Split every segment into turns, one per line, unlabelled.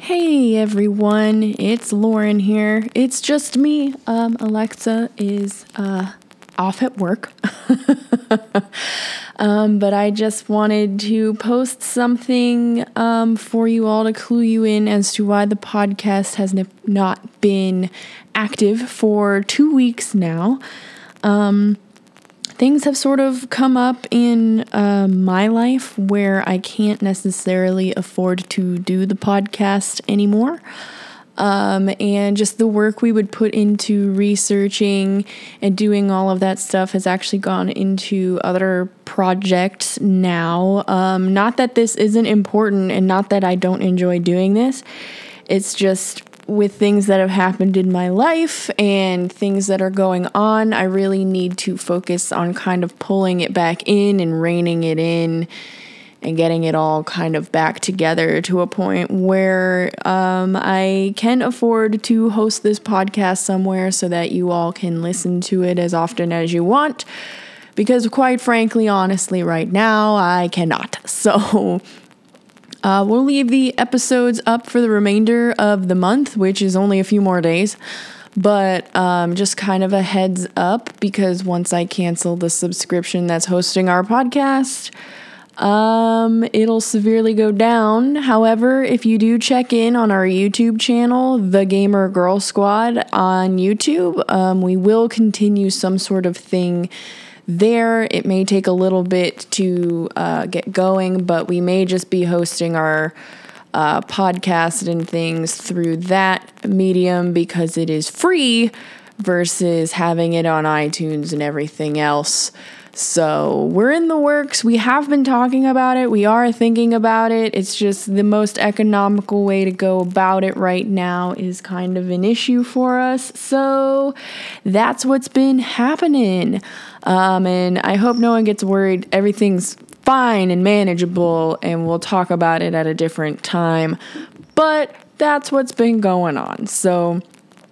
Hey everyone, it's Lauren here. It's just me. Alexa is off at work. But I just wanted to post something for you all to clue you in as to why the podcast has not been active for 2 weeks now. Things have sort of come up in my life where I can't necessarily afford to do the podcast anymore. And just the work we would put into researching and doing all of that stuff has actually gone into other projects now. Not that this isn't important and not that I don't enjoy doing this. It's just with things that have happened in my life and things that are going on, I really need to focus on kind of pulling it back in and reining it in and getting it all kind of back together to a point where I can afford to host this podcast somewhere so that you all can listen to it as often as you want. Because quite frankly, honestly, right now, I cannot. So we'll leave the episodes up for the remainder of the month, which is only a few more days. But just kind of a heads up, because once I cancel the subscription that's hosting our podcast, it'll severely go down. However, if you do check in on our YouTube channel, The Gamer Girl Squad on YouTube, we will continue some sort of thing there. It may take a little bit to get going, but we may just be hosting our podcast and things through that medium because it is free versus having it on iTunes and everything else. So we're in the works. We have been talking about it. We are thinking about it. It's just the most economical way to go about it right now is kind of an issue for us. So that's what's been happening. And I hope no one gets worried. Everything's fine and manageable, and we'll talk about it at a different time. But that's what's been going on. So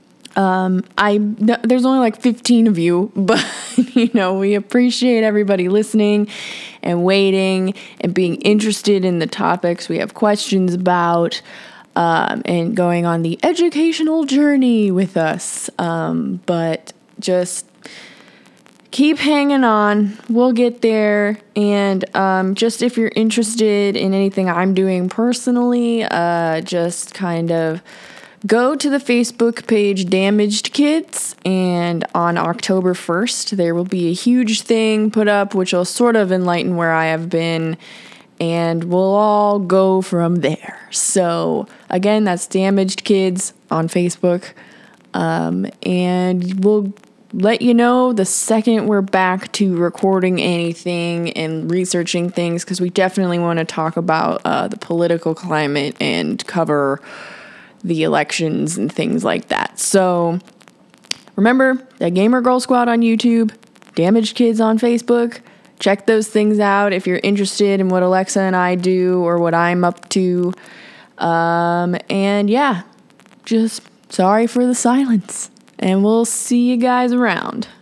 there's only like 15 of you, but we appreciate everybody listening and waiting and being interested in the topics we have questions about, and going on the educational journey with us. But just keep hanging on. We'll get there. And just if you're interested in anything I'm doing personally, just kind of go to the Facebook page Damaged Kids, and on October 1st, there will be a huge thing put up which will sort of enlighten where I have been, and we'll all go from there. So, again, that's Damaged Kids on Facebook, and we'll let you know the second we're back to recording anything and researching things, because we definitely want to talk about the political climate and cover the elections and things like that. So remember, the Gamer Girl Squad on YouTube, Damaged Kids on Facebook. Check those things out if you're interested in what Alexa and I do or what I'm up to. And yeah, just sorry for the silence. And we'll see you guys around.